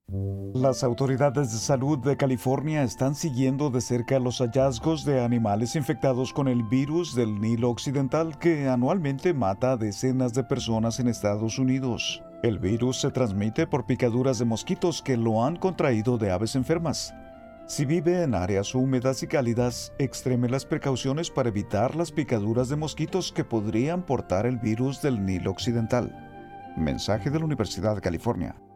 Las autoridades de salud de California están siguiendo de cerca los hallazgos de animales infectados con el virus del Nilo Occidental que anualmente mata a decenas de personas en Estados Unidos. El virus se transmite por picaduras de mosquitos que lo han contraído de aves enfermas. Si vive en áreas húmedas y cálidas, extreme las precauciones para evitar las picaduras de mosquitos que podrían portar el virus del Nilo Occidental. Mensaje de la Universidad de California.